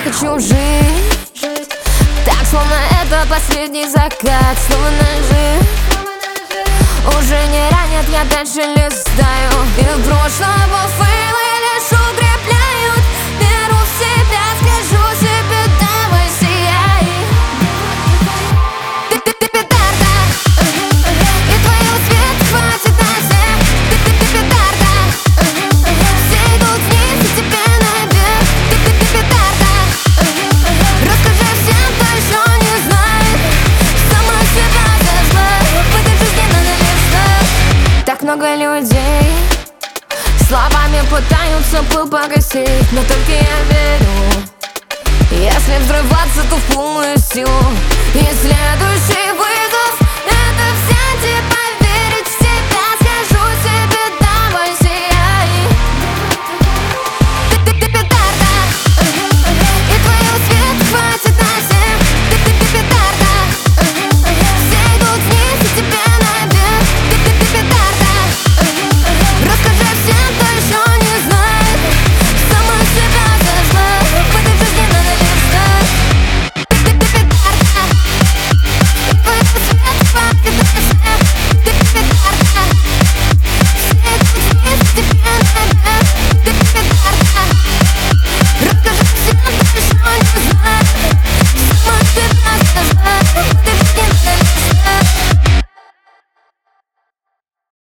хочу жить так, словно это последний закат. Снова ножи уже не ранят, я дальше листаю. И в прошлого фейлы лишь укрепляют веру в себя, скажу себе: давай сияй. Ты петарда, и твоего света хватит на всех. Ты петарда, все идут вниз, и тебе наверх. Ты петарда, расскажи всем, кто еще не знает. Сама себя зажгла в этой жизни навечно. Так много людей словами пытаются пыл погасить, но только я верю, если взрываться, то в полную силу. И следующий вы